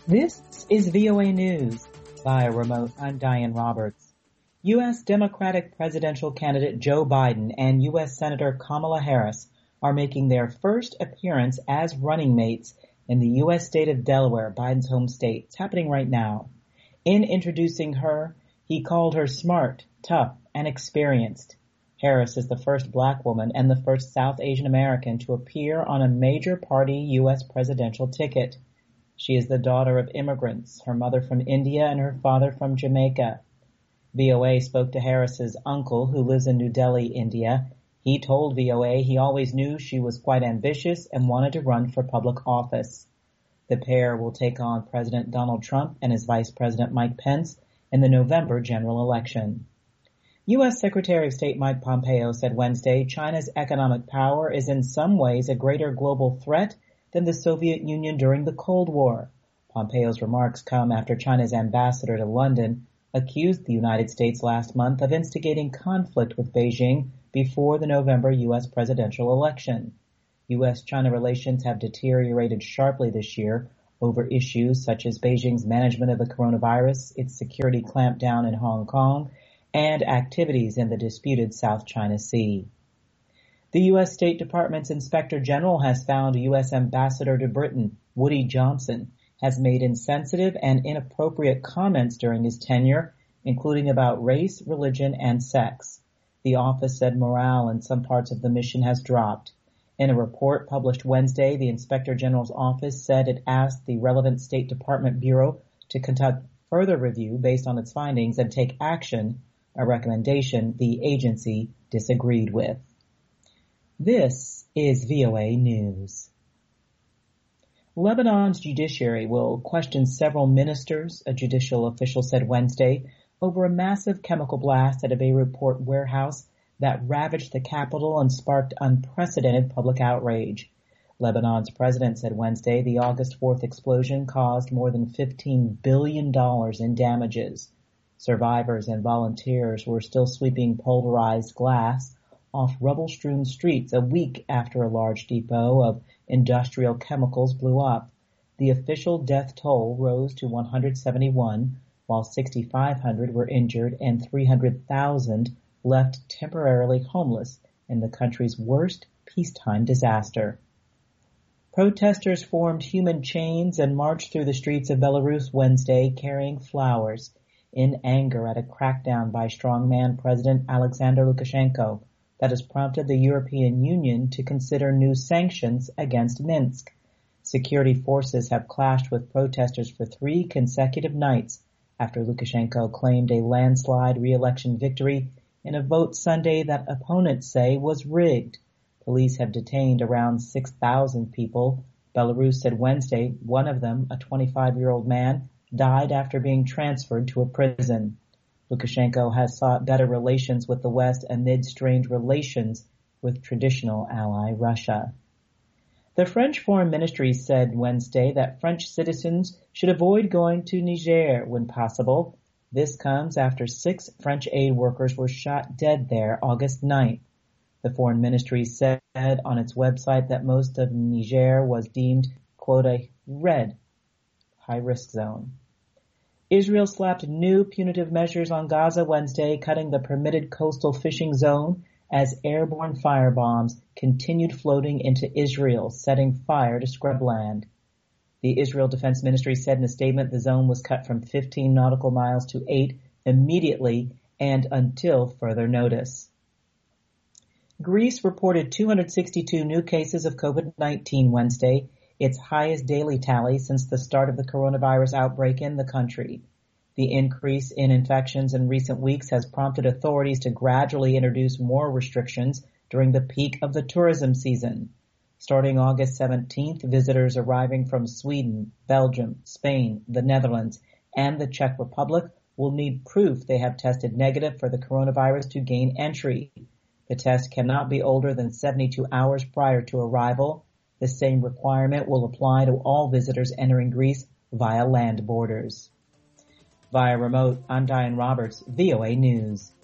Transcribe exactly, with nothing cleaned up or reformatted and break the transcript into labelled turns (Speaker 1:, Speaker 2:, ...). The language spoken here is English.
Speaker 1: This is V O A News. Via remote, I'm Diane Roberts. U S Democratic presidential candidate Joe Biden and U S Senator Kamala Harris are making their first appearance as running mates in the U S state of Delaware, Biden's home state. It's happening right now. In introducing her, he called her smart, tough, and experienced. Harris is the first black woman and the first South Asian American to appear on a major party U S presidential ticket. She is the daughter of immigrants, her mother from India and her father from Jamaica. V O A spoke to Harris's uncle, who lives in New Delhi, India. He told V O A he always knew she was quite ambitious and wanted to run for public office. The pair will take on President Donald Trump and his Vice President Mike Pence in the November general election. U S Secretary of State Mike Pompeo said Wednesday China's economic power is in some ways a greater global threat than the Soviet Union during the Cold War. Pompeo's remarks come after China's ambassador to London accused the United States last month of instigating conflict with Beijing before the November U S presidential election. U S China relations have deteriorated sharply this year over issues such as Beijing's management of the coronavirus, its security clampdown in Hong Kong, and activities in the disputed South China Sea. The U S State Department's Inspector General has found U S Ambassador to Britain, Woody Johnson, has made insensitive and inappropriate comments during his tenure, including about race, religion, and sex. The office said morale in some parts of the mission has dropped. In a report published Wednesday, the Inspector General's office said it asked the relevant State Department bureau to conduct further review based on its findings and take action, a recommendation the agency disagreed with. This is V O A News. Lebanon's judiciary will question several ministers, a judicial official said Wednesday, over a massive chemical blast at a Beirut port warehouse that ravaged the capital and sparked unprecedented public outrage. Lebanon's president said Wednesday the August fourth explosion caused more than fifteen billion dollars in damages. Survivors and volunteers were still sweeping pulverized glass off rubble-strewn streets a week after a large depot of industrial chemicals blew up. The official death toll rose to one hundred seventy-one, while six thousand five hundred were injured and three hundred thousand left temporarily homeless in the country's worst peacetime disaster. Protesters formed human chains and marched through the streets of Belarus Wednesday carrying flowers in anger at a crackdown by strongman President Alexander Lukashenko that has prompted the European Union to consider new sanctions against Minsk. Security forces have clashed with protesters for three consecutive nights after Lukashenko claimed a landslide re-election victory in a vote Sunday that opponents say was rigged. Police have detained around six thousand people. Belarus said Wednesday one of them, a twenty-five-year-old man, died after being transferred to a prison. Lukashenko has sought better relations with the West amid strained relations with traditional ally Russia. The French Foreign Ministry said Wednesday that French citizens should avoid going to Niger when possible. This comes after six French aid workers were shot dead there August ninth. The Foreign Ministry said on its website that most of Niger was deemed, quote, a red high-risk zone. Israel slapped new punitive measures on Gaza Wednesday, cutting the permitted coastal fishing zone as airborne firebombs continued floating into Israel, setting fire to scrubland. The Israel Defense Ministry said in a statement the zone was cut from fifteen nautical miles to eight immediately and until further notice. Greece reported two hundred sixty-two new cases of COVID nineteen Wednesday, its highest daily tally since the start of the coronavirus outbreak in the country. The increase in infections in recent weeks has prompted authorities to gradually introduce more restrictions during the peak of the tourism season. Starting August seventeenth, visitors arriving from Sweden, Belgium, Spain, the Netherlands, and the Czech Republic will need proof they have tested negative for the coronavirus to gain entry. The test cannot be older than seventy-two hours prior to arrival. The same requirement will apply to all visitors entering Greece via land borders. Via remote, I'm Diane Roberts, V O A News.